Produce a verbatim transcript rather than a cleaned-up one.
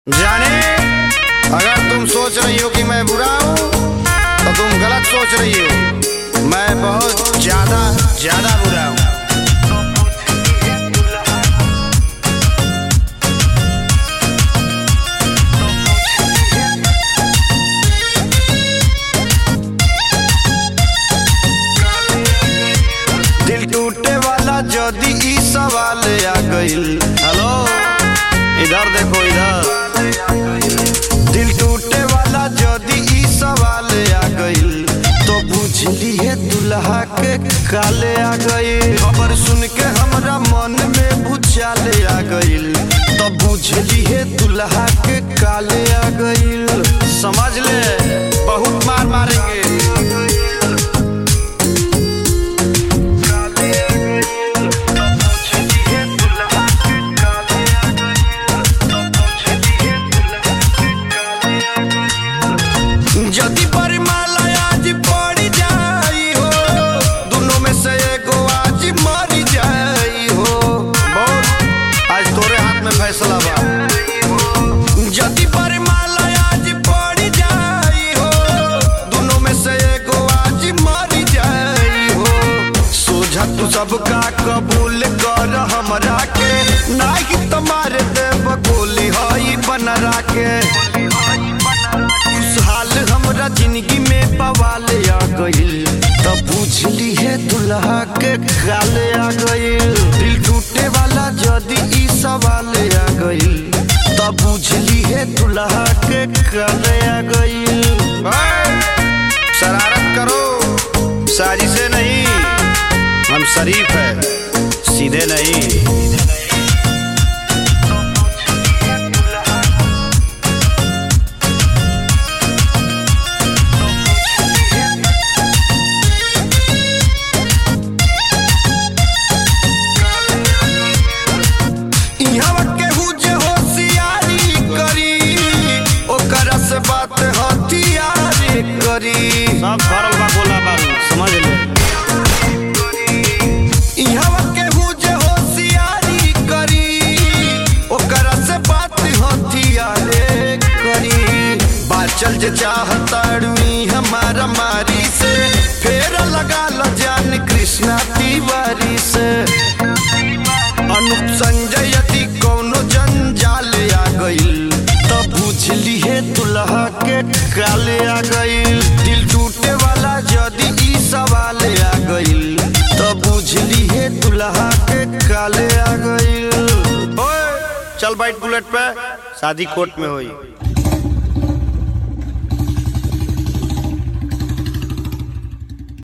जाने अगर तुम सोच रही हो कि मैं बुरा हूँ तो तुम गलत सोच रही हो। मैं बहुत ज्यादा ज्यादा बुरा हूँ। दिल टूटे वाला जदी ई सवाल आ गइल। हेलो इधर देखो इधर। दिल टूटे वाला जदी ई सवाल आ गइल तो बुझली है दुल्हा के काले आ गइल। खबर सुन के हमरा मन में भूचाले आ गइल तो बुझली है दुल्हा के काले आ गइल। समझ ले बहुत मार मारेंगे। जदी परिमाला आज पड़ी जाई हो दोनों में से एगो आज मरी जाई हो। बोल आज तोरे हाथ में फैसला बा। जदी परिमाला आज पड़ी जाई हो दोनों में से एगो आज मरी जाई हो। सोझा तू सबका कबूल कर हमरा के नाही तुम्हारे देव गोली हई बनरा के। हाल हमरा जिंदगी में पवाले आ गइल तब बुझली है दुल्हा के काले आ गइल। दिल टूटे वाला जदी ई सवाल आ गइल तब बुझली है दुल्हा के काले आ गइल। शरारत करो साजिशें नहीं, हम शरीफ है सीधे नहीं। बात हथियारी करी सब भरल बा गोला बारूद समझ ले। इहवा केहू जे होशियारी करी ओकरा से बात हथियारे करी। बाचल जे चाहताड़ुई हमारा मारी से फेर लगा ल जान कृष्णा तिवारी से। अनुप संजय यदि कौनो जंजाल आ गइल बुझली है दुल्हा के काले आ गइल। दिल टूटे वाला जदी ई सवाल आ गइल तो बुझली है दुल्हा के काले आ गइल। चल बैठ बुलेट पे शादी कोर्ट में होई।